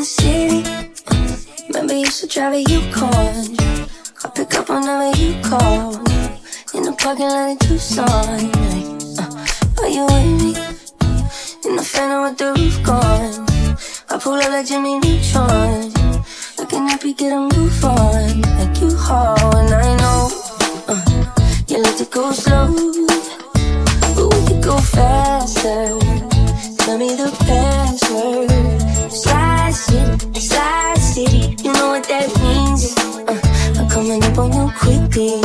the city. Remember you used to drive a Yukon. I pick up whenever you call. In the parking lot in Tucson. Like, are you with me? In the Phantom with the roof gone. I pull up like Jimmy Neutron. Looking up, you get a move on. Like you haul, and I know you like to go slow, but we could go faster. Tell me the password. Slide City, you know what that means. I'm coming up on you quickly.